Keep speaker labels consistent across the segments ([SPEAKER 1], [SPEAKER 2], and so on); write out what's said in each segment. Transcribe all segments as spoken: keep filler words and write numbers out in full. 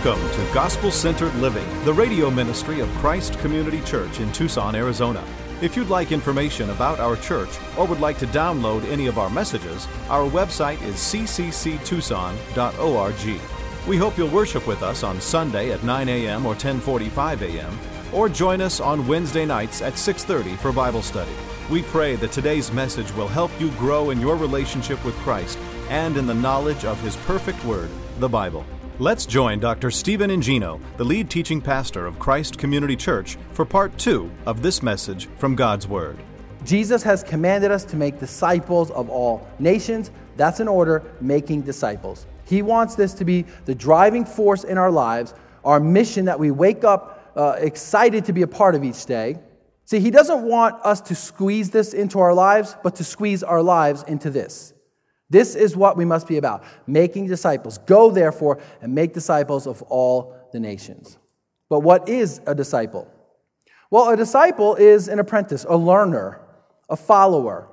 [SPEAKER 1] Welcome to Gospel-Centered Living, the radio ministry of Christ Community Church in Tucson, Arizona. If you'd like information about our church or would like to download any of our messages, our website is c c c tucson dot org. We hope you'll worship with us on Sunday at nine a.m. or ten forty-five a.m., or join us on Wednesday nights at six thirty for Bible study. We pray that today's message will help you grow in your relationship with Christ and in the knowledge of His perfect Word, the Bible. Let's join Doctor Stephen Ingino, the lead teaching pastor of Christ Community Church, for part two of this message from God's Word.
[SPEAKER 2] Jesus has commanded us to make disciples of all nations. That's in order, making disciples. He wants this to be the driving force in our lives, our mission that we wake up uh, excited to be a part of each day. See, He doesn't want us to squeeze this into our lives, but to squeeze our lives into this. This is what we must be about, making disciples. Go, therefore, and make disciples of all the nations. But what is a disciple? Well, a disciple is an apprentice, a learner, a follower.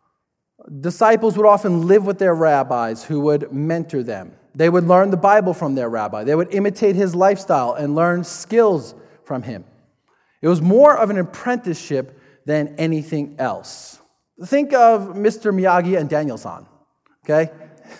[SPEAKER 2] Disciples would often live with their rabbis who would mentor them. They would learn the Bible from their rabbi. They would imitate his lifestyle and learn skills from him. It was more of an apprenticeship than anything else. Think of Mister Miyagi and Daniel-san. Okay?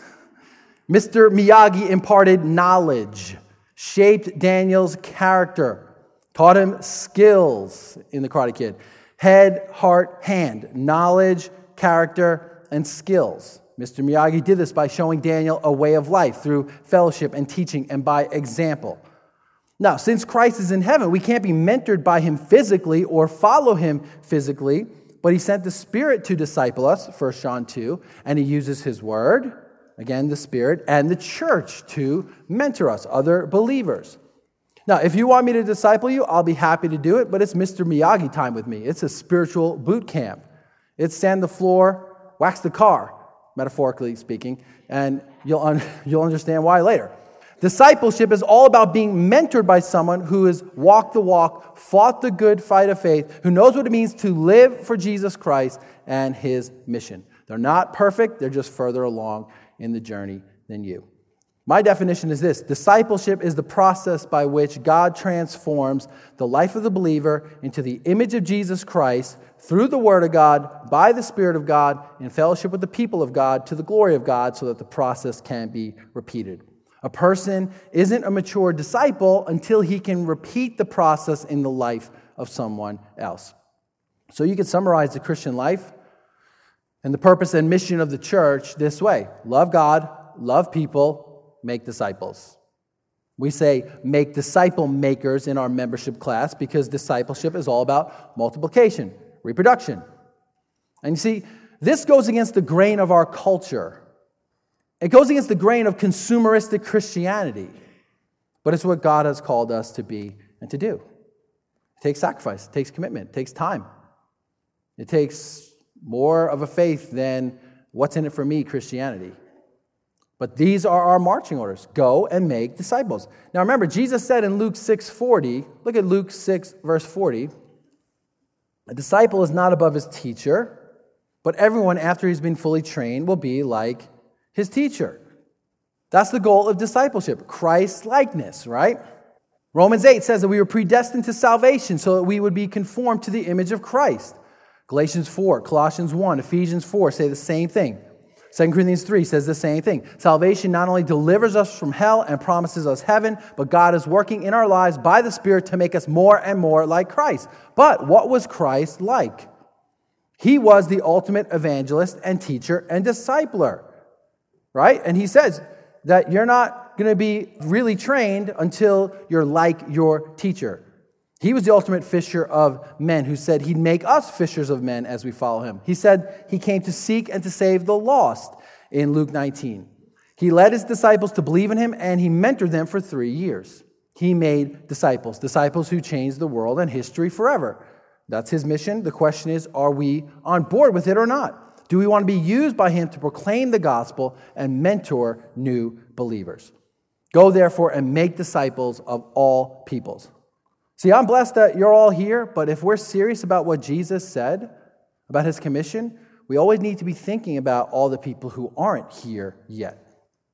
[SPEAKER 2] Mister Miyagi imparted knowledge, shaped Daniel's character, taught him skills in the Karate Kid. Head, heart, hand. Knowledge, character, and skills. Mister Miyagi did this by showing Daniel a way of life through fellowship and teaching and by example. Now, since Christ is in heaven, we can't be mentored by Him physically or follow Him physically, but He sent the Spirit to disciple us, First John two, and He uses His Word, again, the Spirit, and the church to mentor us, other believers. Now, if you want me to disciple you, I'll be happy to do it, but it's Mister Miyagi time with me. It's a spiritual boot camp. It's sand the floor, wax the car, metaphorically speaking, and you'll, un- you'll understand why later. Discipleship is all about being mentored by someone who has walked the walk, fought the good fight of faith, who knows what it means to live for Jesus Christ and His mission. They're not perfect, they're just further along in the journey than you. My definition is this: discipleship is the process by which God transforms the life of the believer into the image of Jesus Christ through the Word of God, by the Spirit of God, in fellowship with the people of God, to the glory of God, so that the process can be repeated. A person isn't a mature disciple until he can repeat the process in the life of someone else. So you could summarize the Christian life and the purpose and mission of the church this way: love God, love people, make disciples. We say make disciple makers in our membership class because discipleship is all about multiplication, reproduction. And you see, this goes against the grain of our culture. It goes against the grain of consumeristic Christianity, but it's what God has called us to be and to do. It takes sacrifice, it takes commitment, it takes time. It takes more of a faith than what's in it for me Christianity. But these are our marching orders. Go and make disciples. Now remember, Jesus said in Luke six forty, look at Luke six verse forty, a disciple is not above his teacher, but everyone after he's been fully trained will be like his teacher. That's the goal of discipleship, Christ-likeness, right? Romans eight says that we were predestined to salvation so that we would be conformed to the image of Christ. Galatians four, Colossians one, Ephesians four say the same thing. Second Corinthians three says the same thing. Salvation not only delivers us from hell and promises us heaven, but God is working in our lives by the Spirit to make us more and more like Christ. But what was Christ like? He was the ultimate evangelist and teacher and discipler. Right? And He says that you're not going to be really trained until you're like your teacher. He was the ultimate fisher of men who said He'd make us fishers of men as we follow Him. He said He came to seek and to save the lost in Luke nineteen. He led His disciples to believe in Him and He mentored them for three years. He made disciples, disciples who changed the world and history forever. That's His mission. The question is, are we on board with it or not? Do we want to be used by Him to proclaim the gospel and mentor new believers? Go, therefore, and make disciples of all peoples. See, I'm blessed that you're all here, but if we're serious about what Jesus said, about His commission, we always need to be thinking about all the people who aren't here yet.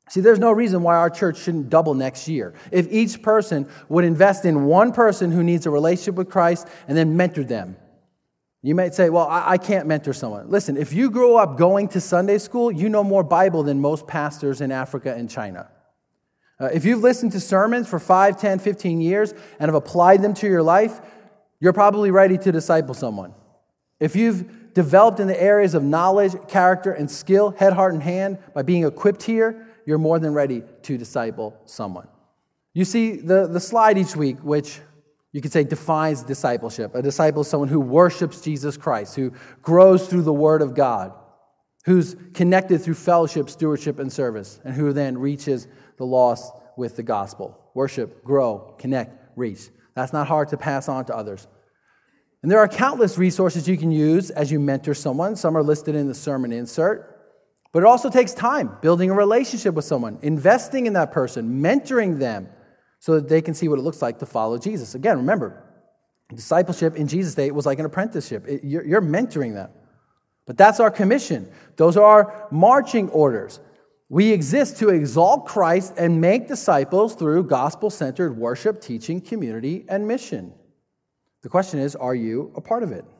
[SPEAKER 2] See, there's no reason why our church shouldn't double next year. If each person would invest in one person who needs a relationship with Christ and then mentor them. You might say, well, I, I can't mentor someone. Listen, if you grew up going to Sunday school, you know more Bible than most pastors in Africa and China. Uh, if you've listened to sermons for five, ten, fifteen years and have applied them to your life, you're probably ready to disciple someone. If you've developed in the areas of knowledge, character, and skill, head, heart, and hand, by being equipped here, you're more than ready to disciple someone. You see the, the slide each week, which you could say defines discipleship. A disciple is someone who worships Jesus Christ, who grows through the Word of God, who's connected through fellowship, stewardship, and service, and who then reaches the lost with the gospel. Worship, grow, connect, reach. That's not hard to pass on to others. And there are countless resources you can use as you mentor someone. Some are listed in the sermon insert. But it also takes time, building a relationship with someone, investing in that person, mentoring them so that they can see what it looks like to follow Jesus. Again, remember, discipleship in Jesus' day was like an apprenticeship. It, you're, you're mentoring them. But that's our commission. Those are our marching orders. We exist to exalt Christ and make disciples through gospel-centered worship, teaching, community, and mission. The question is, are you a part of it?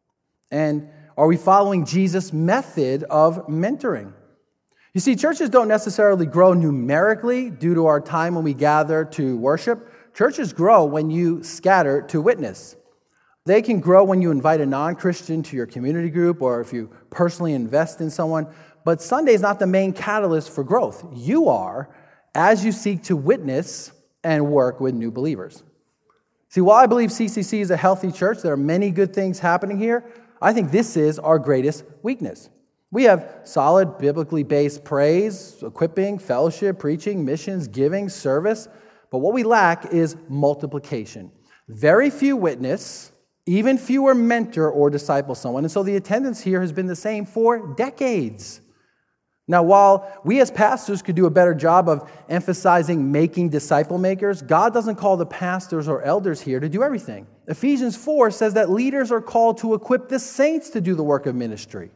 [SPEAKER 2] And are we following Jesus' method of mentoring? You see, churches don't necessarily grow numerically due to our time when we gather to worship. Churches grow when you scatter to witness. They can grow when you invite a non-Christian to your community group or if you personally invest in someone. But Sunday is not the main catalyst for growth. You are as you seek to witness and work with new believers. See, while I believe C C C is a healthy church, there are many good things happening here. I think this is our greatest weakness. We have solid, biblically based praise, equipping, fellowship, preaching, missions, giving, service. But what we lack is multiplication. Very few witness, even fewer mentor or disciple someone. And so the attendance here has been the same for decades. Now, while we as pastors could do a better job of emphasizing making disciple makers, God doesn't call the pastors or elders here to do everything. Ephesians four says that leaders are called to equip the saints to do the work of ministry.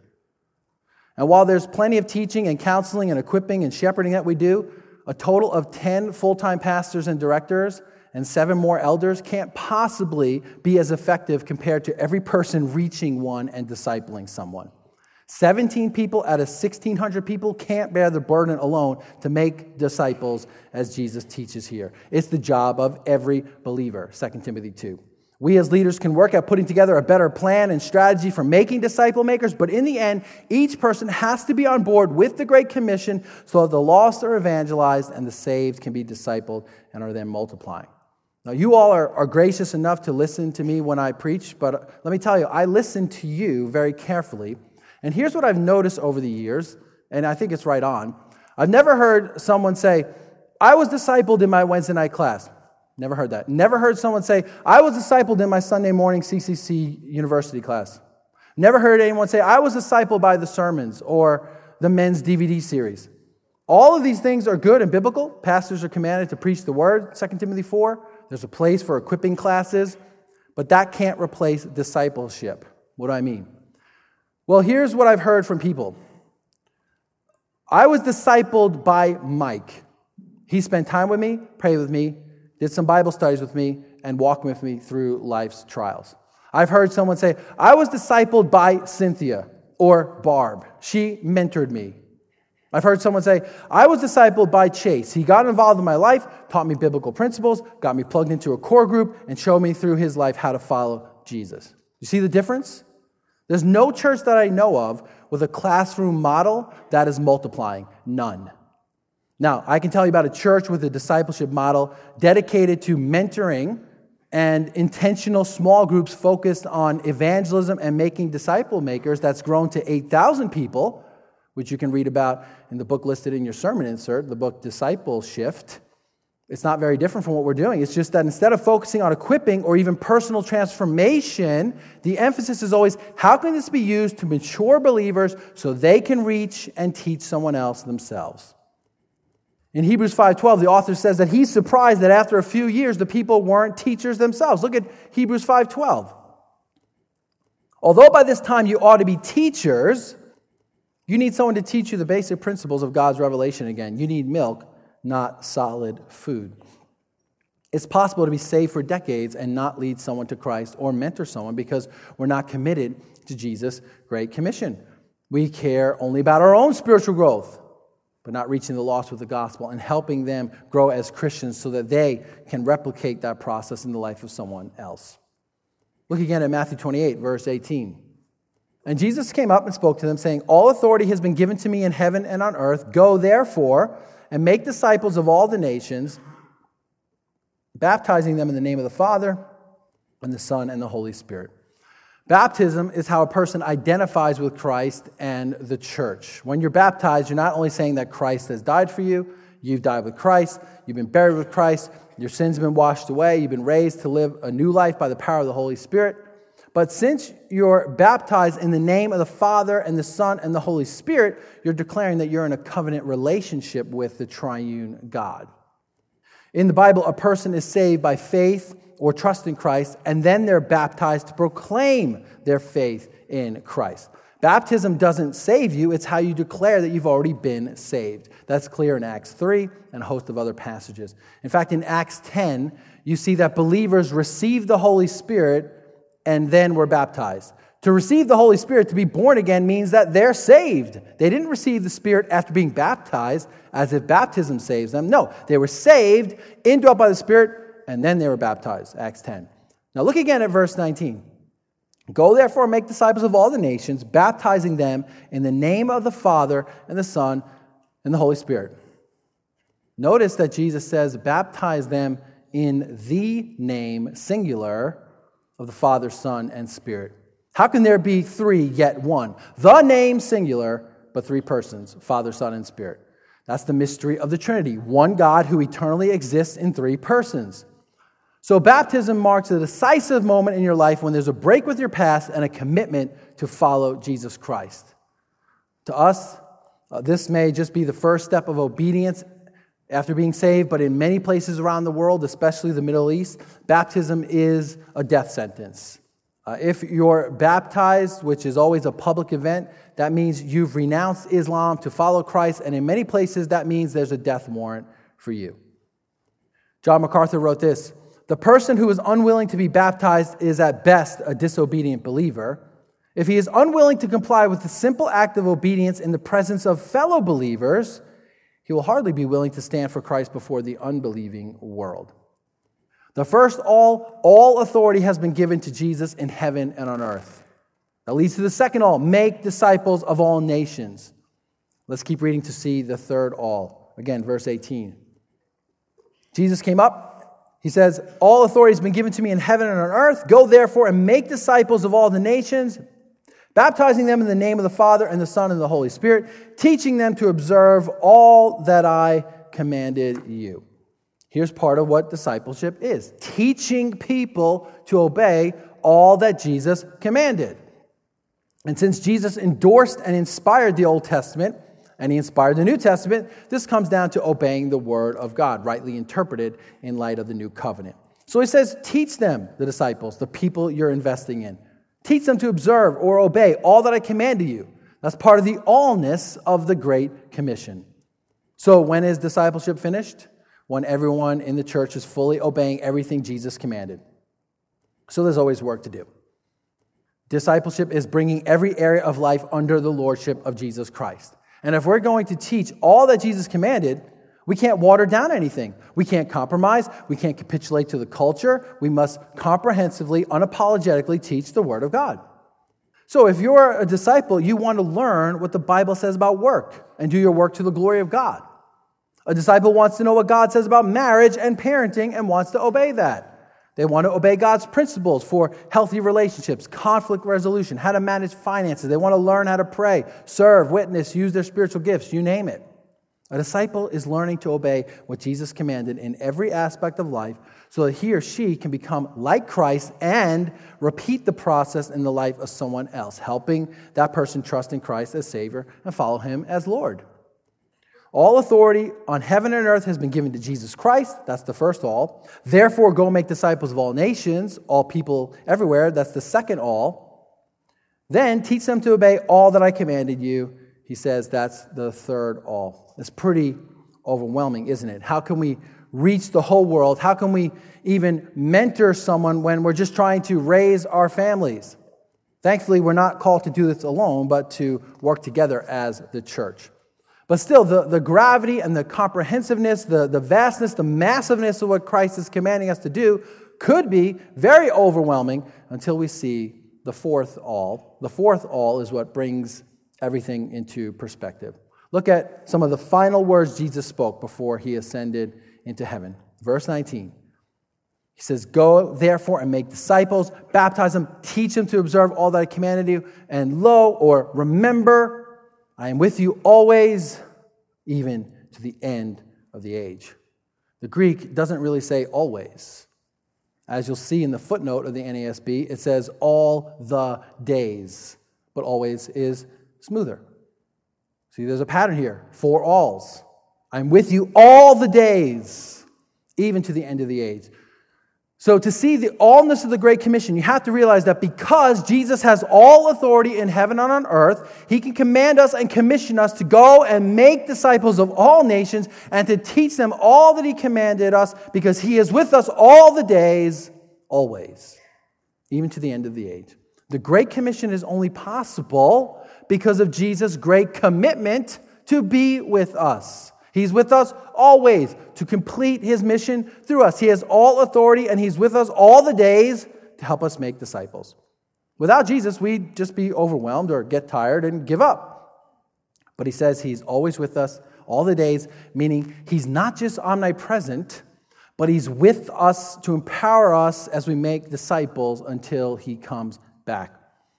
[SPEAKER 2] And while there's plenty of teaching and counseling and equipping and shepherding that we do, a total of ten full-time pastors and directors and seven more elders can't possibly be as effective compared to every person reaching one and discipling someone. seventeen people out of sixteen hundred people can't bear the burden alone to make disciples as Jesus teaches here. It's the job of every believer, Second Timothy two. We as leaders can work at putting together a better plan and strategy for making disciple makers, but in the end, each person has to be on board with the Great Commission so that the lost are evangelized and the saved can be discipled and are then multiplying. Now, you all are, are gracious enough to listen to me when I preach, but let me tell you, I listen to you very carefully. And here's what I've noticed over the years, and I think it's right on. I've never heard someone say, I was discipled in my Wednesday night class. Never heard that. Never heard someone say, I was discipled in my Sunday morning C C C university class. Never heard anyone say, I was discipled by the sermons or the men's D V D series. All of these things are good and biblical. Pastors are commanded to preach the word, Second Timothy four. There's a place for equipping classes, but that can't replace discipleship. What do I mean? Well, here's what I've heard from people. I was discipled by Mike. He spent time with me, prayed with me, did some Bible studies with me, and walked with me through life's trials. I've heard someone say, I was discipled by Cynthia or Barb. She mentored me. I've heard someone say, I was discipled by Chase. He got involved in my life, taught me biblical principles, got me plugged into a core group, and showed me through his life how to follow Jesus. You see the difference? There's no church that I know of with a classroom model that is multiplying. None. Now, I can tell you about a church with a discipleship model dedicated to mentoring and intentional small groups focused on evangelism and making disciple makers that's grown to eight thousand people, which you can read about in the book listed in your sermon insert, the book Disciple Shift. It's not very different from what we're doing. It's just that instead of focusing on equipping or even personal transformation, the emphasis is always, how can this be used to mature believers so they can reach and teach someone else themselves? In Hebrews five twelve, the author says that he's surprised that after a few years, the people weren't teachers themselves. Look at Hebrews five twelve. Although by this time you ought to be teachers, You need someone to teach you the basic principles of God's revelation again. You need milk, not solid food. It's possible to be saved for decades and not lead someone to Christ or mentor someone because we're not committed to Jesus' Great Commission. We care only about our own spiritual growth, but not reaching the lost with the gospel and helping them grow as Christians so that they can replicate that process in the life of someone else. Look again at Matthew twenty-eight, verse eighteen. And Jesus came up and spoke to them, saying, "All authority has been given to me in heaven and on earth. Go, therefore, and make disciples of all the nations, baptizing them in the name of the Father and the Son and the Holy Spirit." Baptism is how a person identifies with Christ and the church. When you're baptized, you're not only saying that Christ has died for you, you've died with Christ, you've been buried with Christ, your sins have been washed away, you've been raised to live a new life by the power of the Holy Spirit. But since you're baptized in the name of the Father and the Son and the Holy Spirit, you're declaring that you're in a covenant relationship with the triune God. In the Bible, a person is saved by faith or trust in Christ, and then they're baptized to proclaim their faith in Christ. Baptism doesn't save you, it's how you declare that you've already been saved. That's clear in Acts three and a host of other passages. In fact, in Acts ten, you see that believers received the Holy Spirit and then were baptized. To receive the Holy Spirit, to be born again, means that they're saved. They didn't receive the Spirit after being baptized, as if baptism saves them. No, they were saved, indwelt by the Spirit, and then they were baptized, Acts ten. Now look again at verse nineteen. "Go therefore and make disciples of all the nations, baptizing them in the name of the Father and the Son and the Holy Spirit." Notice that Jesus says, baptize them in the name, singular, of the Father, Son, and Spirit. How can there be three yet one? The name, singular, but three persons, Father, Son, and Spirit. That's the mystery of the Trinity. One God who eternally exists in three persons. So baptism marks a decisive moment in your life when there's a break with your past and a commitment to follow Jesus Christ. To us, uh, this may just be the first step of obedience after being saved, but in many places around the world, especially the Middle East, baptism is a death sentence. Uh, if you're baptized, which is always a public event, that means you've renounced Islam to follow Christ, and in many places that means there's a death warrant for you. John MacArthur wrote this: "The person who is unwilling to be baptized is at best a disobedient believer. If he is unwilling to comply with the simple act of obedience in the presence of fellow believers, he will hardly be willing to stand for Christ before the unbelieving world." The first all, all authority has been given to Jesus in heaven and on earth. That leads to the second all, make disciples of all nations. Let's keep reading to see the third all. Again, verse eighteen. Jesus came up. He says, "All authority has been given to me in heaven and on earth. Go therefore and make disciples of all the nations, baptizing them in the name of the Father and the Son and the Holy Spirit, teaching them to observe all that I commanded you." Here's part of what discipleship is: teaching people to obey all that Jesus commanded. And since Jesus endorsed and inspired the Old Testament, and he inspired the New Testament, this comes down to obeying the Word of God, rightly interpreted in light of the New Covenant. So he says, teach them, the disciples, the people you're investing in. Teach them to observe or obey all that I commanded you. That's part of the allness of the Great Commission. So when is discipleship finished? When everyone in the church is fully obeying everything Jesus commanded. So there's always work to do. Discipleship is bringing every area of life under the lordship of Jesus Christ. And if we're going to teach all that Jesus commanded, we can't water down anything. We can't compromise. We can't capitulate to the culture. We must comprehensively, unapologetically teach the Word of God. So if you're a disciple, you want to learn what the Bible says about work and do your work to the glory of God. A disciple wants to know what God says about marriage and parenting and wants to obey that. They want to obey God's principles for healthy relationships, conflict resolution, how to manage finances. They want to learn how to pray, serve, witness, use their spiritual gifts, you name it. A disciple is learning to obey what Jesus commanded in every aspect of life so that he or she can become like Christ and repeat the process in the life of someone else, helping that person trust in Christ as Savior and follow him as Lord. All authority on heaven and earth has been given to Jesus Christ. That's the first all. Therefore, go make disciples of all nations, all people everywhere. That's the second all. Then teach them to obey all that I commanded you. he says that's the third all. It's pretty overwhelming, isn't it? How can we reach the whole world? How can we even mentor someone when we're just trying to raise our families? Thankfully, we're not called to do this alone, but to work together as the church. But still, the, the gravity and the comprehensiveness, the, the vastness, the massiveness of what Christ is commanding us to do could be very overwhelming until we see the fourth all. The fourth all is what brings everything into perspective. Look at some of the final words Jesus spoke before he ascended into heaven. Verse nineteen. He says, "Go therefore and make disciples, baptize them, teach them to observe all that I commanded you, and lo," or remember, "I am with you always, even to the end of the age." The Greek doesn't really say always. As you'll see in the footnote of the N A S B, it says all the days, but always is smoother. See, there's a pattern here. Four alls. I'm with you all the days, even to the end of the age. So to see the allness of the Great Commission, you have to realize that because Jesus has all authority in heaven and on earth, he can command us and commission us to go and make disciples of all nations and to teach them all that he commanded us, because he is with us all the days, always, even to the end of the age. The Great Commission is only possible because of Jesus' great commitment to be with us. He's with us always to complete his mission through us. He has all authority, and he's with us all the days to help us make disciples. Without Jesus, we'd just be overwhelmed or get tired and give up. But he says he's always with us all the days, meaning he's not just omnipresent, but he's with us to empower us as we make disciples until he comes back.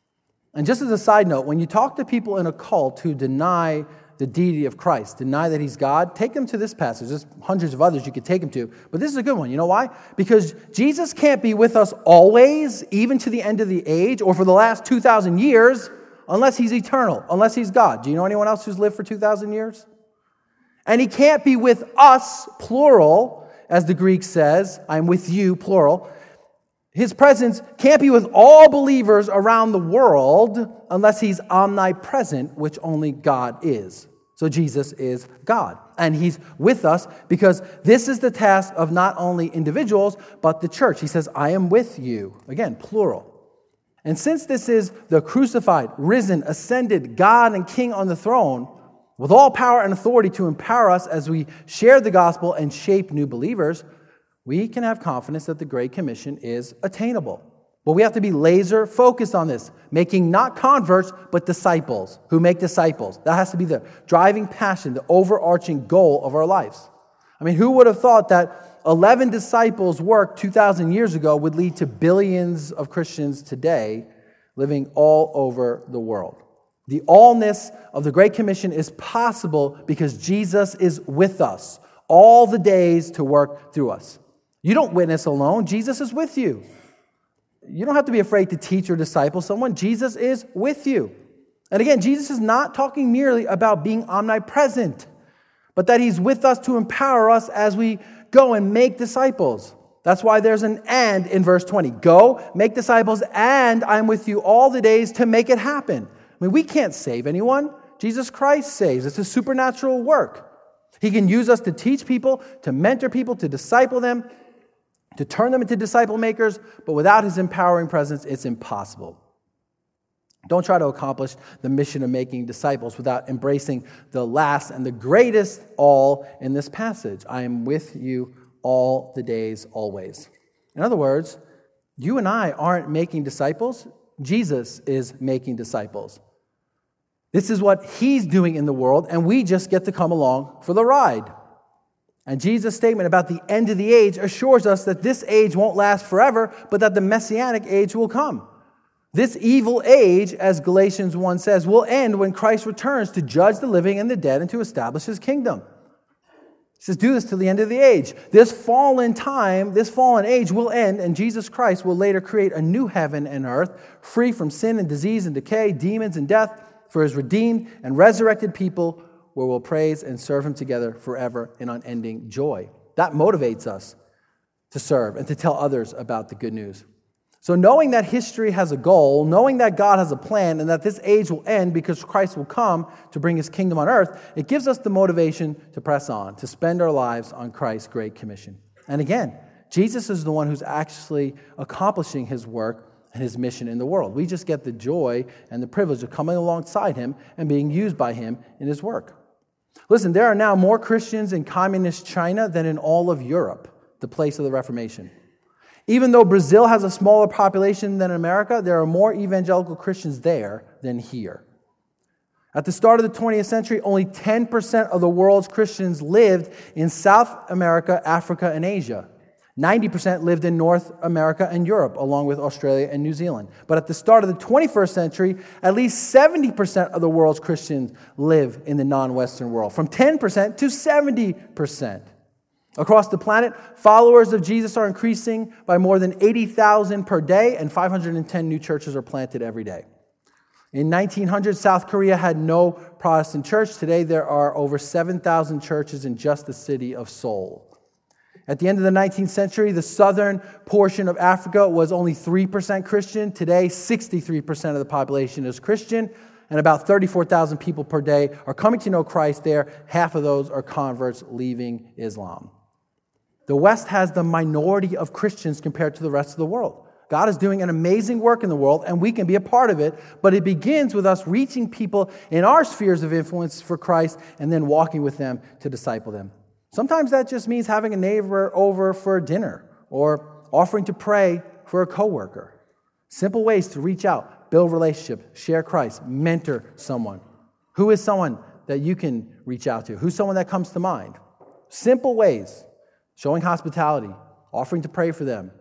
[SPEAKER 2] And just as a side note, when you talk to people in a cult who deny the deity of Christ, deny that he's God, take them to this passage. There's hundreds of others you could take them to, but this is a good one. You know why? Because Jesus can't be with us always, even to the end of the age, or for the last two thousand years, unless he's eternal, unless he's God. Do you know anyone else who's lived for two thousand years? And he can't be with us, plural, as the Greek says, I'm with you, plural. His presence can't be with all believers around the world unless he's omnipresent, which only God is. So Jesus is God, and he's with us because this is the task of not only individuals, but the church. He says, I am with you. Again, plural. And since this is the crucified, risen, ascended God and King on the throne, with all power and authority to empower us as we share the gospel and shape new believers, we can have confidence that the Great Commission is attainable. But we have to be laser focused on this, making not converts, but disciples who make disciples. That has to be the driving passion, the overarching goal of our lives. I mean, who would have thought that eleven disciples' work two thousand years ago would lead to billions of Christians today living all over the world? The allness of the Great Commission is possible because Jesus is with us all the days to work through us. You don't witness alone. Jesus is with you. You don't have to be afraid to teach or disciple someone. Jesus is with you. And again, Jesus is not talking merely about being omnipresent, but that he's with us to empower us as we go and make disciples. That's why there's an and in verse twenty. Go, make disciples, and I'm with you all the days to make it happen. I mean, we can't save anyone. Jesus Christ saves. It's a supernatural work. He can use us to teach people, to mentor people, to disciple them, to turn them into disciple makers, but without his empowering presence, it's impossible. Don't try to accomplish the mission of making disciples without embracing the last and the greatest all in this passage. I am with you all the days, always. In other words, you and I aren't making disciples. Jesus is making disciples. This is what he's doing in the world, and we just get to come along for the ride. And Jesus' statement about the end of the age assures us that this age won't last forever, but that the messianic age will come. This evil age, as Galatians one says, will end when Christ returns to judge the living and the dead and to establish his kingdom. He says, do this till the end of the age. This fallen time, this fallen age will end, and Jesus Christ will later create a new heaven and earth, free from sin and disease and decay, demons and death, for his redeemed and resurrected people, where we'll praise and serve him together forever in unending joy. That motivates us to serve and to tell others about the good news. So knowing that history has a goal, knowing that God has a plan, and that this age will end because Christ will come to bring his kingdom on earth, it gives us the motivation to press on, to spend our lives on Christ's Great Commission. And again, Jesus is the one who's actually accomplishing his work and his mission in the world. We just get the joy and the privilege of coming alongside him and being used by him in his work. Listen, there are now more Christians in communist China than in all of Europe, the place of the Reformation. Even though Brazil has a smaller population than America, there are more evangelical Christians there than here. At the start of the twentieth century, only ten percent of the world's Christians lived in South America, Africa, and Asia. ninety percent lived in North America and Europe, along with Australia and New Zealand. But at the start of the twenty-first century, at least seventy percent of the world's Christians live in the non-Western world, from ten percent to seventy percent. Across the planet, followers of Jesus are increasing by more than eighty thousand per day, and five hundred ten new churches are planted every day. In nineteen hundred, South Korea had no Protestant church. Today, there are over seven thousand churches in just the city of Seoul. At the end of the nineteenth century, the southern portion of Africa was only three percent Christian. Today, sixty-three percent of the population is Christian, and about thirty-four thousand people per day are coming to know Christ there. Half of those are converts leaving Islam. The West has the minority of Christians compared to the rest of the world. God is doing an amazing work in the world, and we can be a part of it, but it begins with us reaching people in our spheres of influence for Christ and then walking with them to disciple them. Sometimes that just means having a neighbor over for dinner or offering to pray for a coworker. Simple ways to reach out, build relationship, share Christ, mentor someone. Who is someone that you can reach out to? Who's someone that comes to mind? Simple ways. Showing hospitality, offering to pray for them.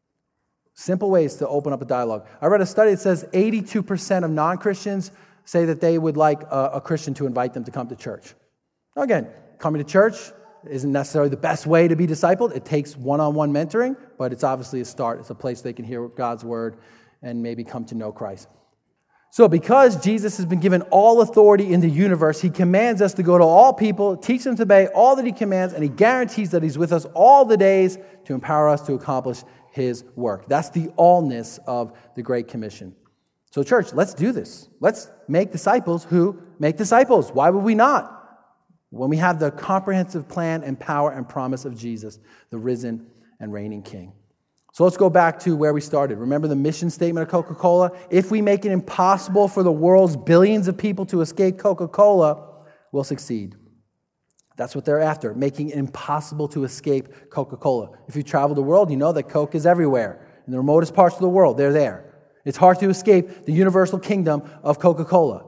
[SPEAKER 2] Simple ways to open up a dialogue. I read a study that says eighty-two percent of non-Christians say that they would like a, a Christian to invite them to come to church. Now again, coming to church isn't necessarily the best way to be discipled. It takes one-on-one mentoring, but it's obviously a start. It's a place they can hear God's word and maybe come to know Christ. So because Jesus has been given all authority in the universe, he commands us to go to all people, teach them to obey all that he commands, and he guarantees that he's with us all the days to empower us to accomplish his work. That's the allness of the Great Commission. So church, let's do this. Let's make disciples who make disciples. Why would we not? When we have the comprehensive plan and power and promise of Jesus, the risen and reigning King. So let's go back to where we started. Remember the mission statement of Coca-Cola? If we make it impossible for the world's billions of people to escape Coca-Cola, we'll succeed. That's what they're after, making it impossible to escape Coca-Cola. If you travel the world, you know that Coke is everywhere. In the remotest parts of the world, they're there. It's hard to escape the universal kingdom of Coca-Cola.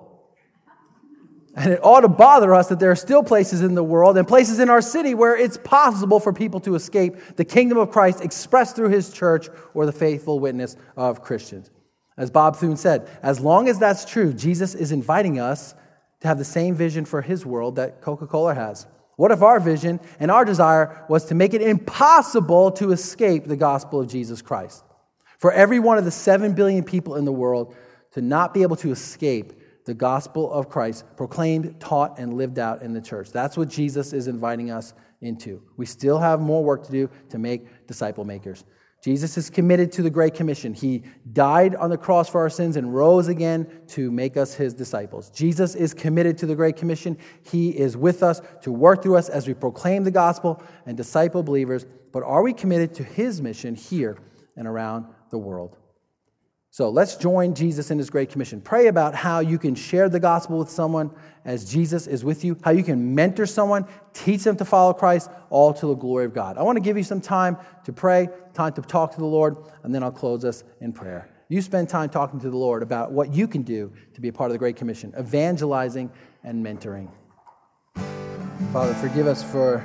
[SPEAKER 2] And it ought to bother us that there are still places in the world and places in our city where it's possible for people to escape the kingdom of Christ expressed through his church or the faithful witness of Christians. As Bob Thune said, as long as that's true, Jesus is inviting us to have the same vision for his world that Coca-Cola has. What if our vision and our desire was to make it impossible to escape the gospel of Jesus Christ? For every one of the seven billion people in the world to not be able to escape the gospel of Christ proclaimed, taught, and lived out in the church. That's what Jesus is inviting us into. We still have more work to do to make disciple makers. Jesus is committed to the Great Commission. He died on the cross for our sins and rose again to make us his disciples. Jesus is committed to the Great Commission. He is with us to work through us as we proclaim the gospel and disciple believers. But are we committed to his mission here and around the world? So let's join Jesus in his Great Commission. Pray about how you can share the gospel with someone as Jesus is with you, how you can mentor someone, teach them to follow Christ, all to the glory of God. I want to give you some time to pray, time to talk to the Lord, and then I'll close us in prayer. You spend time talking to the Lord about what you can do to be a part of the Great Commission, evangelizing and mentoring. Father, forgive us for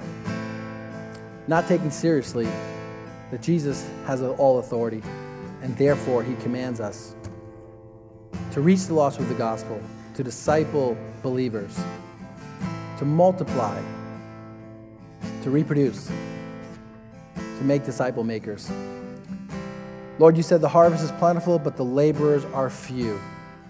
[SPEAKER 2] not taking seriously that Jesus has all authority. And therefore, he commands us to reach the lost with the gospel, to disciple believers, to multiply, to reproduce, to make disciple makers. Lord, you said the harvest is plentiful, but the laborers are few.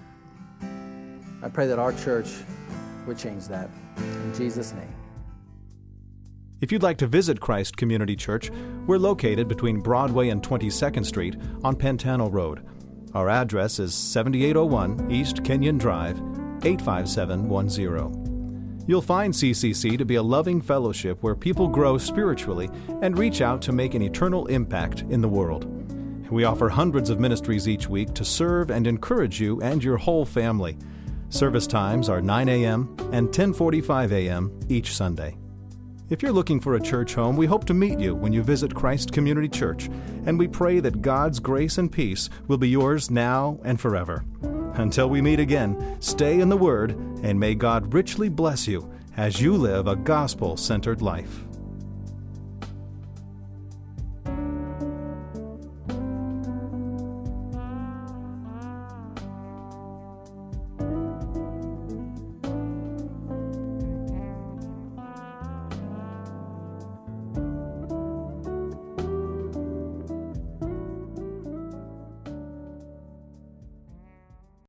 [SPEAKER 2] I pray that our church would change that. In Jesus' name.
[SPEAKER 1] If you'd like to visit Christ Community Church, we're located between Broadway and twenty-second Street on Pantano Road. Our address is seventy-eight oh one East Kenyon Drive, eight five seven one zero. You'll find C C C to be a loving fellowship where people grow spiritually and reach out to make an eternal impact in the world. We offer hundreds of ministries each week to serve and encourage you and your whole family. Service times are nine a.m. and ten forty-five a.m. each Sunday. If you're looking for a church home, we hope to meet you when you visit Christ Community Church, and we pray that God's grace and peace will be yours now and forever. Until we meet again, stay in the Word, and may God richly bless you as you live a gospel-centered life.